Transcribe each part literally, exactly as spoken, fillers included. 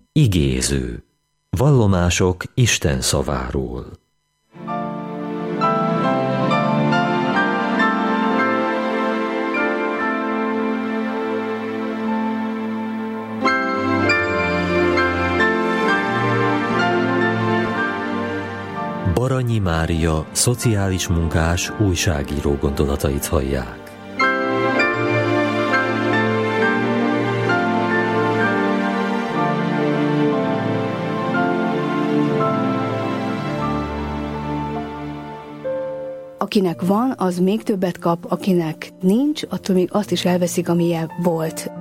Igéző. Vallomások Isten szaváról. Baranyi Mária, szociális munkás, újságíró gondolatait hallják. Akinek van, az még többet kap, akinek nincs, attól még azt is elveszik, amilyen volt.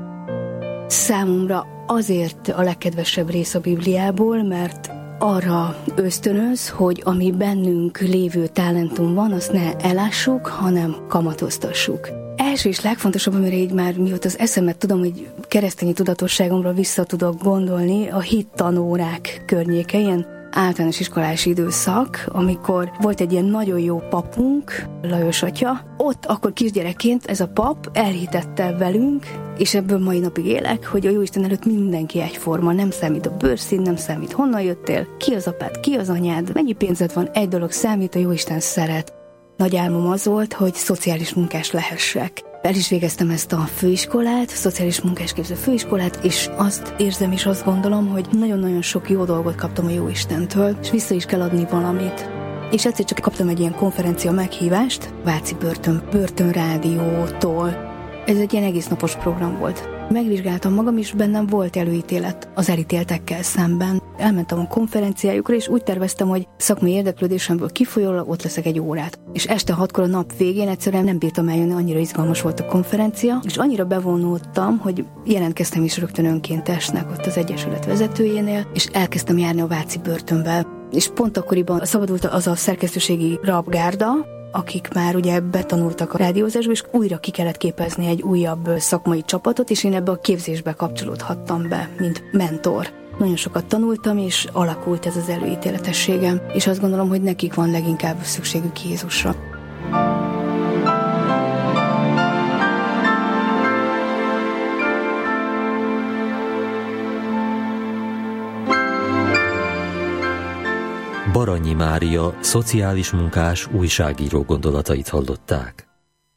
Számomra azért a legkedvesebb rész a Bibliából, mert arra ösztönöz, hogy ami bennünk lévő talentum van, azt ne elássuk, hanem kamatoztassuk. Első és legfontosabb, amire így már mióta az eszemet tudom, hogy keresztényi tudatosságomra vissza tudok gondolni, a hittanórák környéke, ilyen általános iskolás időszak, amikor volt egy ilyen nagyon jó papunk, Lajos atya. Ott akkor kisgyerekként ez a pap elhitette velünk, és ebből mai napig élek, hogy a Jóisten előtt mindenki egyforma, nem számít a bőrszín, nem számít honnan jöttél, ki az apád, ki az anyád, mennyi pénzed van, egy dolog számít, a Jóisten szeret. Nagy álmom az volt, hogy szociális munkás lehessek. El is végeztem ezt a főiskolát, szociális munkásképző főiskolát, és azt érzem és azt gondolom, hogy nagyon-nagyon sok jó dolgot kaptam a Jóistentől, és vissza is kell adni valamit. És egyszer csak kaptam egy ilyen konferencia meghívást, Váci börtön, börtönrádiótól. Ez egy ilyen egész napos program volt. Megvizsgáltam magam, és bennem volt előítélet az elítéltekkel szemben. Elmentem a konferenciájukra, és úgy terveztem, hogy szakmai érdeklődésemből kifolyólag ott leszek egy órát. És este hatkor a nap végén egyszerűen nem bírtam eljönni, annyira izgalmas volt a konferencia, és annyira bevonódtam, hogy jelentkeztem is rögtön önkéntesnek ott az egyesület vezetőjénél, és elkezdtem járni a Váci börtönbe. És pont akkoriban szabadult az a szerkesztőségi rabgárda, akik már ugye betanultak a rádiózásba, és újra ki kellett képezni egy újabb szakmai csapatot, és én ebbe a képzésbe kapcsolódhattam be, mint mentor. Nagyon sokat tanultam, és alakult ez az előítéletességem, és azt gondolom, hogy nekik van leginkább szükségük Jézusra. Baranyi Mária, szociális munkás, újságíró gondolatait hallották.